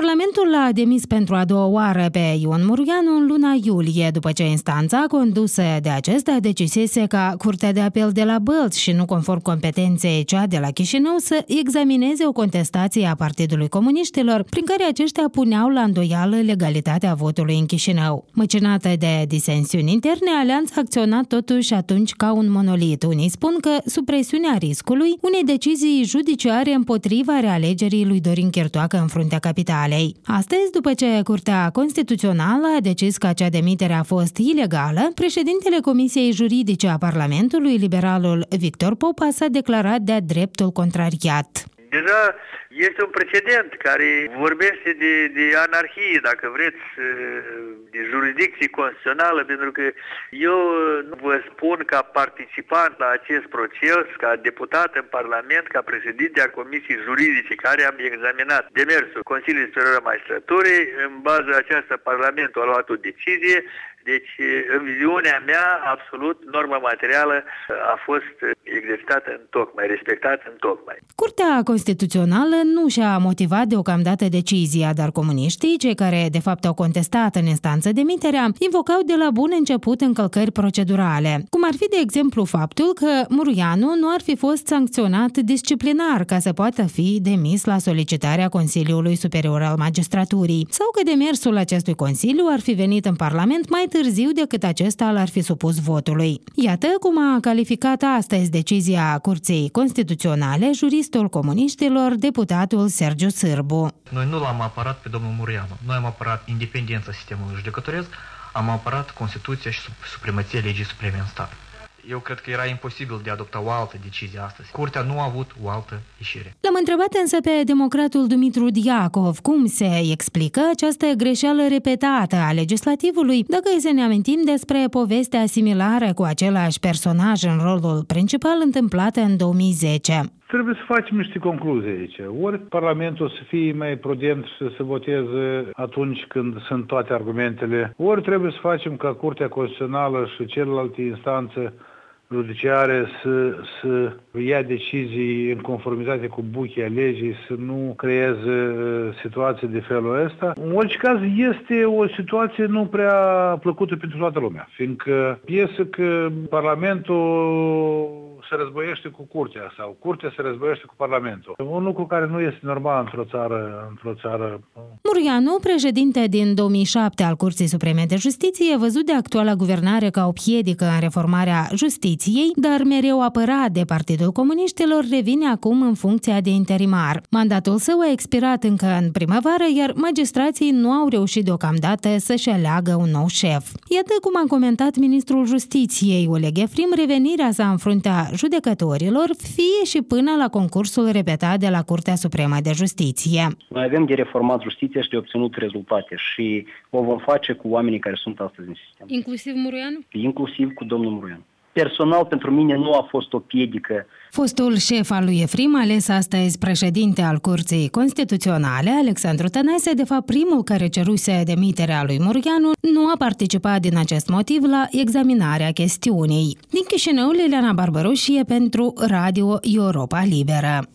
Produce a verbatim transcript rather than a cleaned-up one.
Parlamentul l-a demis pentru a doua oară pe Ion Mureanu în luna iulie, după ce instanța condusă de acesta decisese ca Curtea de Apel de la Bălți și nu conform competenței cea de la Chișinău să examineze o contestație a Partidului Comuniștilor, prin care aceștia puneau la îndoială legalitatea votului în Chișinău. Măcinată de disensiuni interne, Alianța a acționat totuși atunci ca un monolit. Unii spun că sub presiunea riscului unei decizii judiciare împotriva realegerii lui Dorin Chirtoacă în fruntea capitalei. Astăzi, după ce Curtea Constituțională a decis că acea demitere a fost ilegală, președintele Comisiei Juridice a Parlamentului, liberalul Victor Popa, s-a declarat de-a dreptul contrariat. Deja este un precedent care vorbește de, de anarhie, dacă vreți, de jurisdicție constituțională, pentru că eu vă spun ca participant la acest proces, ca deputat în Parlament, ca președinte a Comisiei Juridice, care am examinat demersul Consiliului Superior al Magistraturii, în baza aceasta Parlamentul a luat o decizie. Deci, în viziunea mea, absolut, norma materială a fost exercitată în tocmai, respectată în tocmai. Curtea Constituțională nu și-a motivat deocamdată decizia, dar comuniștii, cei care de fapt au contestat în instanță demiterea, invocau de la bun început încălcări procedurale, cum ar fi, de exemplu, faptul că Mureanu nu ar fi fost sancționat disciplinar ca să poată fi demis la solicitarea Consiliului Superior al Magistraturii, sau că demersul acestui Consiliu ar fi venit în Parlament mai târziu decât acesta l-ar fi supus votului. Iată cum a calificat astăzi decizia Curții Constituționale juristul comuniștilor, deputatul Sergiu Sârbu. Noi nu l-am apărat pe domnul Mureanu. Noi am apărat independența sistemului judecătoresc, am apărat Constituția și supremația legii supreme în stat. Eu cred că era imposibil de a adopta o altă decizie astăzi. Curtea nu a avut o altă ieșire. L-am întrebat însă pe democratul Dumitru Diacov cum se explică această greșeală repetată a legislativului, dacă e să ne amintim despre povestea similară cu același personaj în rolul principal întâmplată în două mii zece. Trebuie să facem niște concluzii aici. Ori Parlamentul să fie mai prudent și să voteze atunci când sunt toate argumentele, ori trebuie să facem ca Curtea Constituțională și celelalte instanțe judiciare să, să ia decizii în conformitate cu buchea legii, să nu creeze situații de felul ăsta. În orice caz, este o situație nu prea plăcută pentru toată lumea, fiindcă piesă că Parlamentul se războiește cu Curtea sau Curtea se războiește cu Parlamentul. Un lucru care nu este normal într-o țară, într-o țară. Mureanu, președinte din două mii șapte al Curții Supreme de Justiție, văzut de actuala guvernare ca o piedică în reformarea justiției, dar mereu apărat de Partidul Comuniștilor, revine acum în funcția de interimar. Mandatul său a expirat încă în primăvară, iar magistrații nu au reușit deocamdată să-și aleagă un nou șef. Iată cum a comentat ministrul Justiției, Oleg Efrim, revenirea sa în fruntea judecătorilor, fie și până la concursul repetat de la Curtea Supremă de Justiție. Noi avem de reformat justiția și de obținut rezultate și o vom face cu oamenii care sunt astăzi în sistem. Inclusiv Mureanu? Inclusiv cu domnul Mureanu. Personal, pentru mine nu a fost o piedică. Fostul șef al lui Efrim, ales astăzi președinte al Curții Constituționale, Alexandru Tănase, de fapt primul care ceruse demiterea lui Mureanu, nu a participat din acest motiv la examinarea chestiunii. Din Chișinău, Liliana Barbaroșie pentru Radio Europa Liberă.